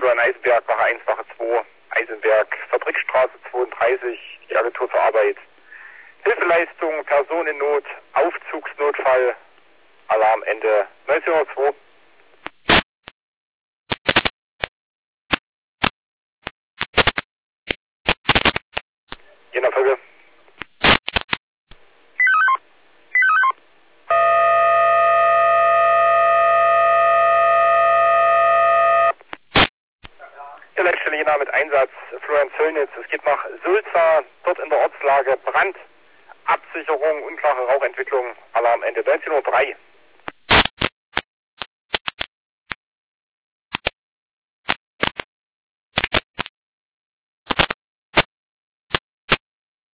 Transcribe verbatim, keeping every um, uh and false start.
in Eisenberg, Wache eins, Wache zwei, Eisenberg, Fabrikstraße zweiunddreißig, die Agentur für Arbeit. Hilfeleistung, Person in Not, Aufzugsnotfall, Alarm Ende neunzehn Uhr zwei. Je nach Folge. Der Leitstelle Jena mit Einsatz Florian Zöllnitz. Es geht nach Sulza, dort in der Ortslage Brand, Absicherung, unklare Rauchentwicklung, Alarm Ende neunzehn Uhr drei.